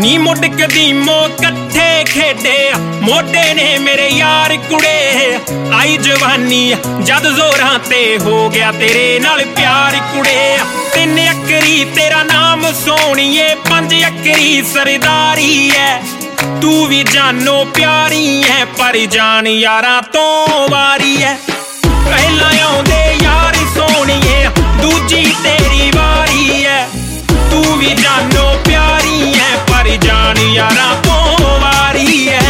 ਨੀ ਮੁੱਢ ਕਦੀਮੋ ਇਕੱਠੇ ਖੇਡੇ ਮੋਢੇ ਨੇ ਮੇਰੇ ਯਾਰ ਕੁੜੇ ਆਈ ਜਵਾਨੀ ਜਦ ਜ਼ੋਰਾਂ ਤੇ ਹੋ ਗਿਆ ਤੇਰੇ ਨਾਲ ਪਿਆਰ ਕੁੜੇ 3 ਅੱਖਰੀ ਤੇਰਾ ਨਾਮ ਸੋਹਣੀਏ 5 ਅੱਖਰੀ ਸਰਦਾਰੀ ਐ ਤੂੰ ਵੀ ਜਾਨੋ ਪਿਆਰੀ ਐ ਪਰ ਜਾਨ ਯਾਰਾਂ ਤੋਂ ਵਾਰੀ ਐ ਪਹਿਲਾਂ ਆਉਂਦੇ ਯਾਰ ਸੋਹਣੀਏ ਦੂਜੀ ਤੇਰੀ ਵਾਰੀ ਐ ਤੂੰ ਵੀ ਜਾਨੋ ਪਿਆਰੀ ਐ ਪਰ ਜਾਨ ਯਾਰਾਂ ਤੋਂ ਵਾਰੀ ਐ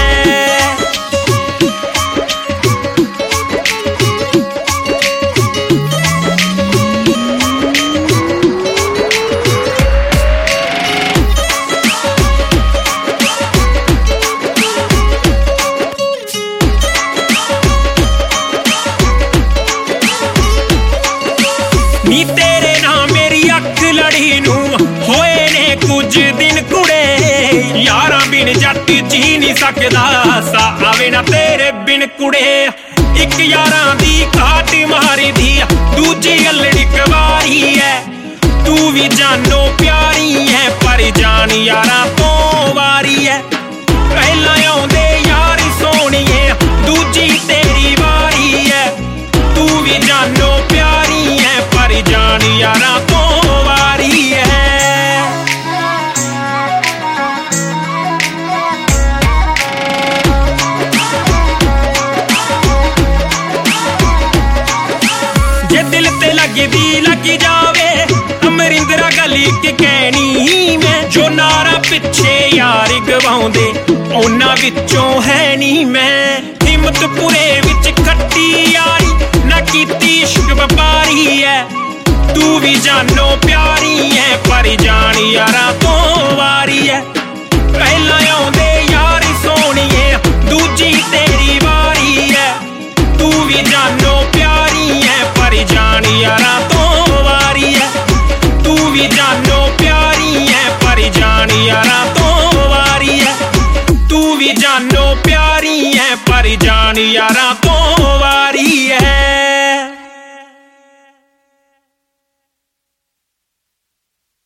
ਨੀ ਤੇਰੇ ਨਾਲ ਮੇਰੀ ਅੱਖ ਲੜੀ ਨੂੰ ਹੋਏ ਨੇ ਕੁਝ ਦਿਨ ਕੁੜੇ ਯਾਰਾਂ ਬਿਨ ਜੱਟ ਜੀ ਨਹੀਂ ਸਕਦਾ ਸਾ ਆਵੇ ਨਾ ਤੇਰੇ ਬਿਨ ਕੁੜੇ ਇੱਕ ਯਾਰਾਂ ਦੀ ਘਾਟ ਮਾਰਦੀ ਦੂਜੀ ਅਲੜੀ ਕਵਾਰੀ ਐ ਤੂੰ ਵੀ ਜਾਨੋ ਪਿਆਰੀ ਐ ਪਰ ਜਾਨ ਯਾਰਾਂ ਤੋਂ ਵਾਰੀ ਐ ਪਹਿਲਾਂ ਆਉਂਦੇ ਯਾਰ ਸੋਹਣੀਏ ਦੂਜੀ ਤੇਰੀ ਵਾਰੀ ਐ ਤੂੰ ਵੀ ਜਾਨੋ ਪਿਆਰੀ ਐ ਪਰ ਜਾਨ ਯਾਰਾਂ ਤੋਂ ਵਾਰੀ ਐ ਜੇ ਦਿਲ ਤੇ ਲੱਗਦੀ ਲੱਗ ਜਾਵੇ ਅਮਰਿੰਦਰਾ ਗਲੀ ਕਿ ਕਹਿਣੀ ਮੈਂ ਜੋ ਨਾਰਾ ਪਿੱਛੇ ਯਾਰ ਗਵਾਉਂਦੇ ਉਹਨਾਂ ਵਿੱਚੋਂ ਹੈ ਨਹੀਂ ਮੈਂ ਹਿੰਮਤਪੁਰੇ ਵਿੱਚ ਖੱਟੀ ਯਾਰੀ ਨਾ ਕੀਤੀ ਇਸ਼ਕ ਵਪਾਰੀ ਐ ਤੂੰ ਵੀ ਜਾਨੋ ਪਿਆਰੀ ਐ ਪਰ ਜਾਨ ਯਾਰਾਂ ਤੋਂ ਵਾਰੀ ਐ ਪਹਿਲਾਂ ਆਉਂਦੇ ਯਾਰ ਸੋਹਣੀਏ ਦੂਜੀ ਤੇਰੀ ਵਾਰੀ ਐ ਤੂੰ ਵੀ ਜਾਨੋ ਪਿਆਰੀ ਐ ਪਰ ਜਾਨ ਯਾਰਾਂ ਤੋਂ ਵਾਰੀ ਐ ਤੂੰ ਵੀ ਜਾਨੋ ਪਿਆਰੀ ਐ ਪਰ ਜਾਨ ਯਾਰਾਂ ਤੋਂ ਵਾਰੀ ਐ ਤੂੰ ਵੀ ਜਾਨੋ ਪਿਆਰੀ ਐ ਪਰ ਜਾਨ ਯਾਰਾਂ ਤੋਂ